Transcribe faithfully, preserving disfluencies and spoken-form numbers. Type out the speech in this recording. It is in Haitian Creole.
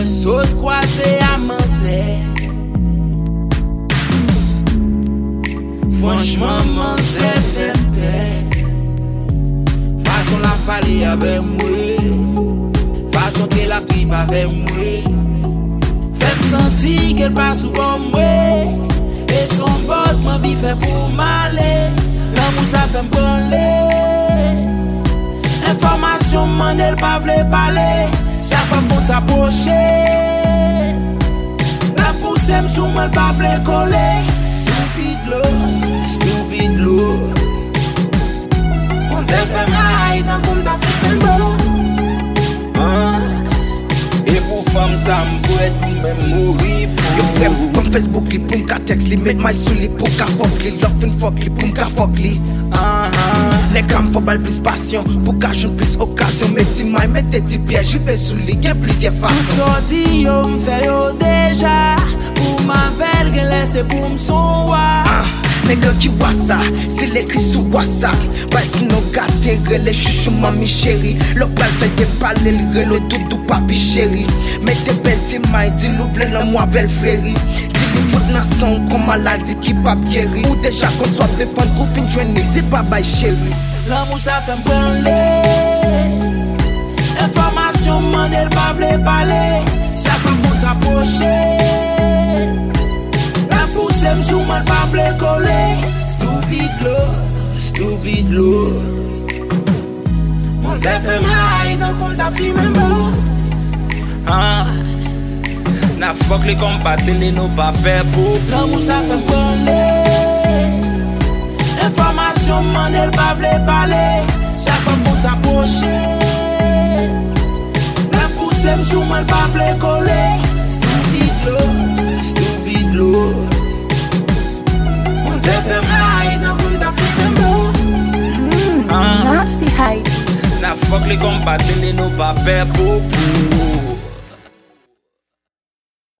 Moi saute croisé à manzé. Franchement manzé fait paix. Façon la parler avec moi, façon qu'elle a pris avec moi. Fait sentir qu'elle passe comme moi. Et son bot m'a vie fait pour m'aller. L'amour ça fait m'branler. Information m'en elle pas vle parler. Chaque fois qu'on t'approcher, la pousse m'sou m'elle pas vle coller. Stupid low, stupid low. On s'est fait m'aille dans comme ta fait beau. Et pour femme ça m'pourrait tout même mourir. Yo frère, comme Facebook li pou m'ka text li, met my sou li pou ka fuck li, love and fuck li pou m'ka fuck li. Nek am fò bal plus passion, pou ka joun plus okasyon. Met ti may, met ti piège, rive sou li, gen plisye fason. Tout sorti yo m'fè yo deja, pou m'avel gen lese pou m'son wa. Nègre qui wassa, style écrit sous WhatsApp. Bati no gâté, relè chouchou mami chérie. Le pal fait des palais, le relè doudou papi chérie. Mets tes bêtes mailles, dis l'ouvre la moi vel fléri. Dis li fout nan son comme maladie qui pas guéri. Ou déjà qu'on soit défendre pour fin joindre, dis pas bye chérie. L'amour ça fait m'branler. Information m'en elle pas vle parler. Chaque fois qu'on t'approcher, la pousse m'sou m'elle pas vle coller. Stupid low, stupid low. Mon zè fait m'aille dans comme ta fille même beau. Ah, na fuck les combattants les nos pas faire pour. L'amour ça fait m'branler. Information m'en elle pas vle parler. Chaque fois qu'on t'approcher, la pousse m'sou m'elle pas vle coller. Stupid low, stupid low. Mon zè fait m'aille dans comme ta fille même beau. Nasty Heidi. Na fuck les combattants les nos pas faire pour.